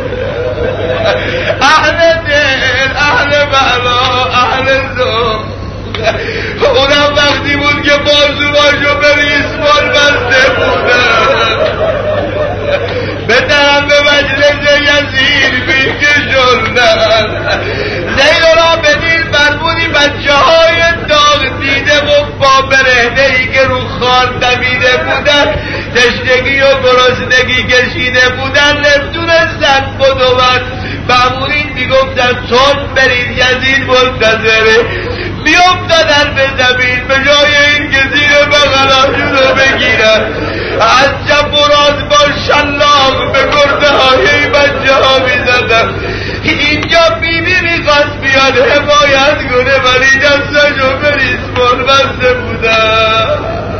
[SPEAKER 1] اهل دل، اهل معنا، اهل ذوق. اونم وقتی بود که بازوهاشو به ریسمان بسته بودن، به طرف مجلس یزید میکشوندن. زین العابدین فرمودی بچه های داغ دیده و با برهنه‌ای که رو خان دویده بودن، تشنگی و گرسنگی کشیده بودن، نمیتونستن بدون. مامورین میگفتن تون برید یزید منتظره. میافتادن به زمین به جای این که زیر بغلاشون رو بگیرن، از چپ و راست با شلاق به گرده های این بچه ها میزدن. اینجا بیبی میخواست بیاد حمایت کنه ولی دستشو به ریسمان بسته بودن.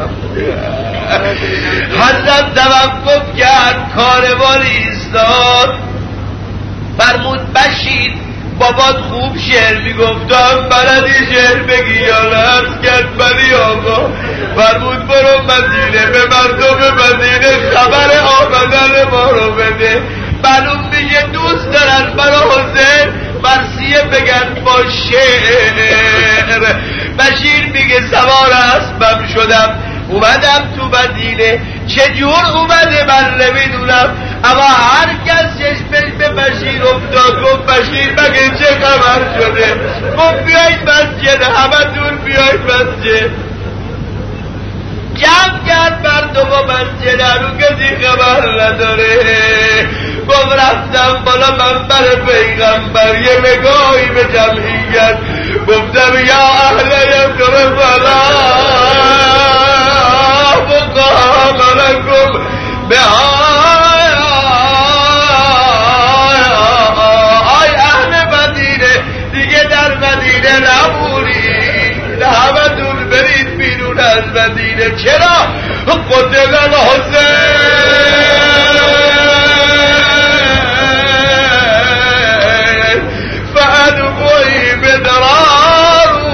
[SPEAKER 1] حضرت توقف کرد، کاروان ایستاد. فرمود بشیر بابات خوب شعر میگفتم، بلدی شعر بگی یا لرز کرد بلی آقا. فرمود برو مدینه، به مردم مدینه خبر آمدن ما رو بده. معلوم میشه دوست دارن برا حسین مرثیه بگن با شعر. بشیر میگه سوار اسبم شدم اومدم تو مدینه. چجور اومده من نمیدونم، اما هر کس چشمش به بشیر افتاد گفت بشیر مگه چه خبر شده؟ گفت بیایید مسجد، همتون بیایید مسجد. جمع کرد مردم و مسجد، هنو کسی خبر نداره. گفت رفتم بالا منبر پیغمبر، یه نگاهی به جمعیت گفتم یا اهل یثرب مقام لکم آی اهل مدینه دیگه در مدینه نمونید، همتون برید بیرون از مدینه. چرا؟ قتل الحسین فادعوی بدرارو.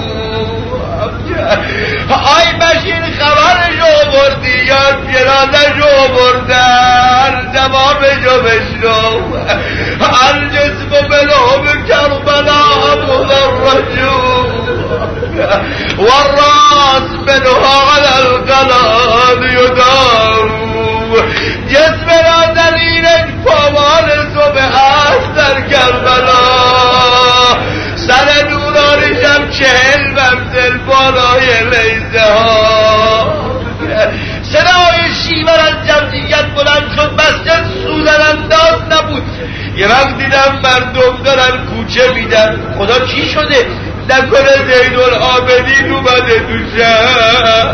[SPEAKER 1] آی بشیر خبرشو بردی یا جنازشو بردن، جوابشو بشنو. الجسم بلهم کربلا مدرجو والراس منها على القلب يدارو. جسم را در این پامال صبح است در کربلا، سر نورانشم 40 منزل بالای لیزه ها. صدای شیون از کوچه میدن. خدا چی شده؟ نکنه زین العابدین اومده تو شهر.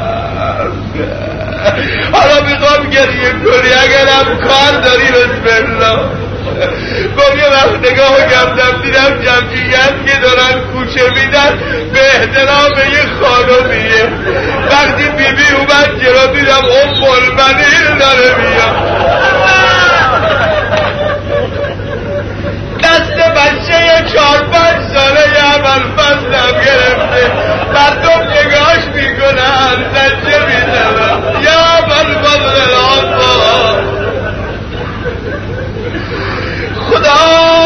[SPEAKER 1] حالا میخوام گریه کنی، اگرم کار داری بسم الله. گفت یه وقت نگاه کردم دیدم جمعیت که دارن کوچه میدن به احترام یه خانمیه. وقتی بیبی اومد جلو دیدم المنیر داره میاد، دست بچه 4-5 ساله یه اول فصلم گرفته، مردم نگاهش میکنن زنجه میزنن. یا اول فصل الانفا خدا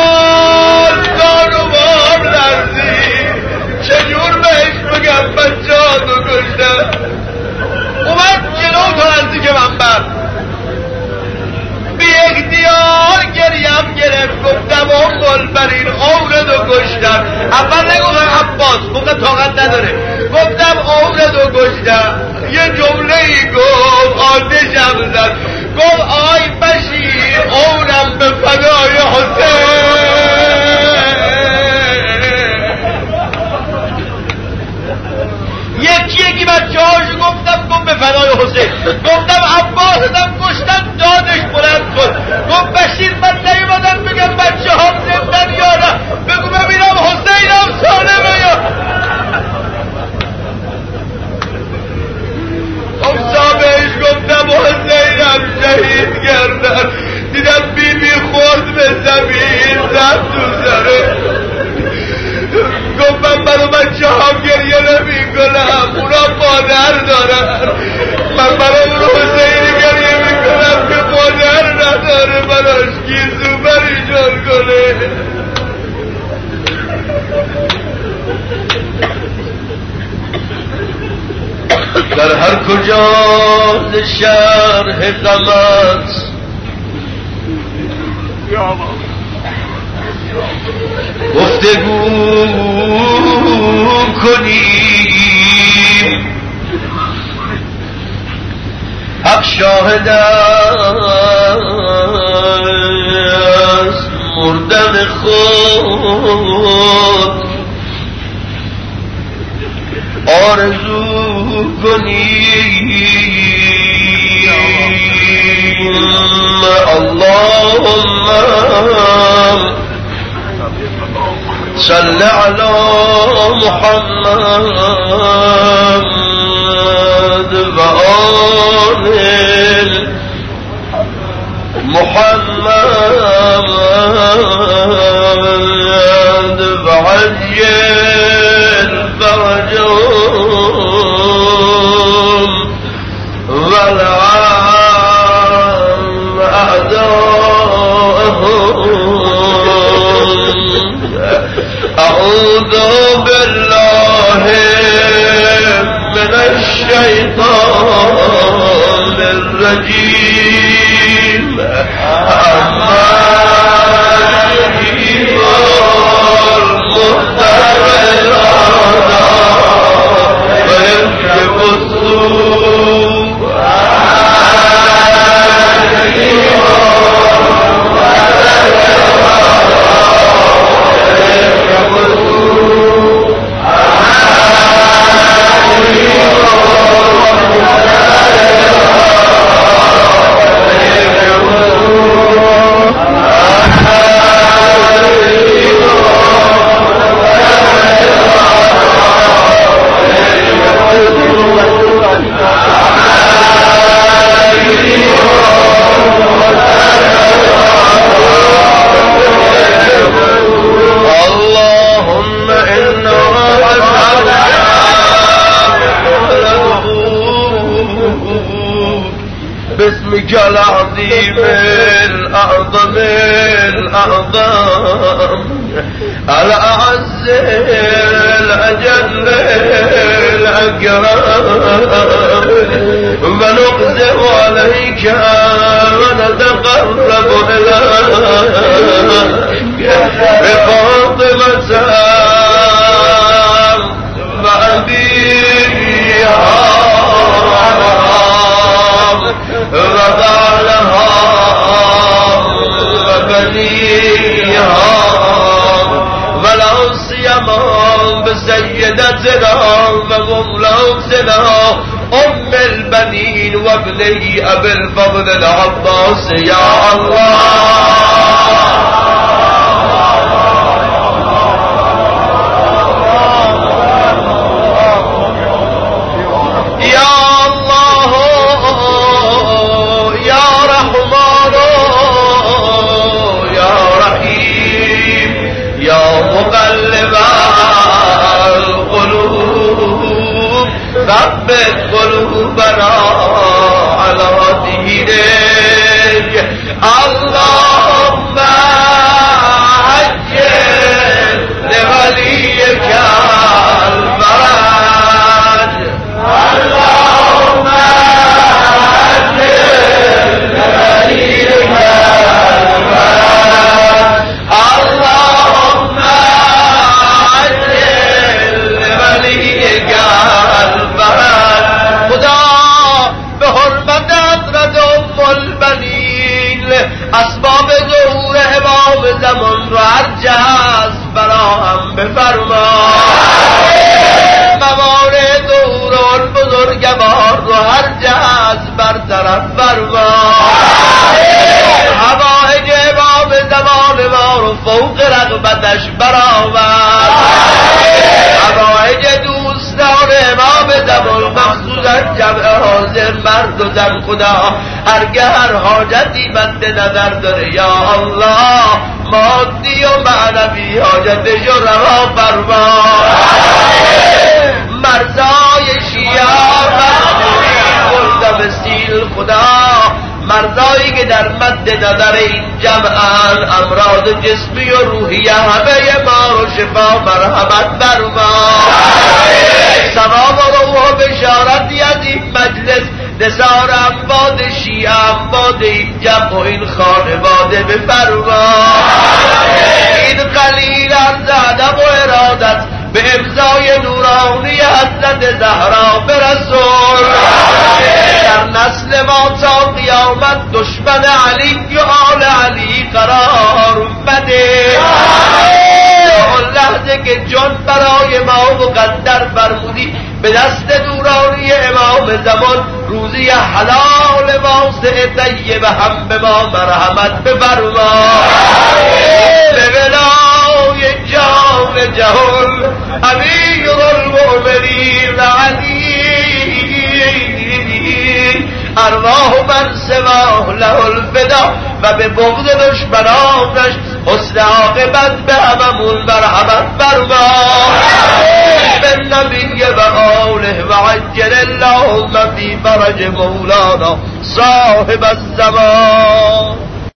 [SPEAKER 1] زانوام لرزی، چجور بهش بگم بچه ها دو کشتن. اومد جلو تا نزدیک منبر، بی اختیار گریم گرفت. گفتم اون بر این عمرت رو کشتم. اول نگفتم عباس، گفتم طاقت نداره. گفتم عمرت رو کشتم. یه جمله ای گفت آتشم زد، گفت آی بشیر عمرم به فدای حسین. یکی بچه هاشو گفتم گفت به فدای حسین. گفتم عباسم کشتن دادش بلند کن. گفت بشیر من نیومدم بگم بچه ها زندن یا نه، بگو ببینم حسینم سالمه یا. خب بهش گفتم حسینم شهید کردن. دیدم بیبی خورد به زمین زد تو سره. گفت من برای بچه ها گریه نمی کنم، اونا مادر دارن. من برای اون حسینی گریه می کنم که مادر نداره، براش گیزو بریشان کنه. در هر کجا ز شرح غمت گفتگو کنیم، حق شاهد است مردن خود. آرزو کنیم اللهم صل علی محمد و آل محمد و عجل فرجهم ولعن أعداءهم. أعوذ بالله من الشيطان الرجيم. باسمك العظيم الأعظم الأعظم الأعز الأجل الأكرم ونقدم عليك ونتقرب إليك بفاطمة وأبيها وبعلها وبنيها سيدتنا ومولانا أم البنين وابنه أبي الفضل العباس يا الله ثبت قلوبنا على دينك اللهم عجل لوليك الفرج اللهم عجل لوليك الفرج اللهم عجل لوليك اسباب ظهور امام زمان رو هر جهاز فراهم بفرما موارد ظهور البزرگوار رو هر جهاز برطرف فرما حوائج امام زمان ما رو فوق رغبتش برآور حوائج دوستان امام زمان مخصوصا جمع حاضر مرد و زن خدا هرگه هر حاجتی بند نظر داره یا الله مادی و معنوی حاجتش رو روا فرما مرزای شیعه مردم سیل خدا مرزایی که در مد نظر این جمعان امراض جسمی و روحی همه ما رو شفا مرحمت فرما ثواب و بشارتی از این مجلس نثار اموات شیعه اموات این جمع و این خانواده بفرما این قلیل از ادب و ارادت به امضای نورانی حضرت زهرا برسول در نسل ما تا قیامت دشمن علی و آل علی قرار بده اون لحظه که جان برای ما مقدر فرمودی به دست نورانی امام زمان روزی حلال واسع طیب هم به ما مرحمت بفرما به ولای جان جهان امیر المؤمنین علی ارواح من سواه له الفدا و به بغض دشمنانش حسن عاقبت به هممون مرحمت فرما بالنبی و آله و عجل اللهم فی فرج مولانا صاحب الزمان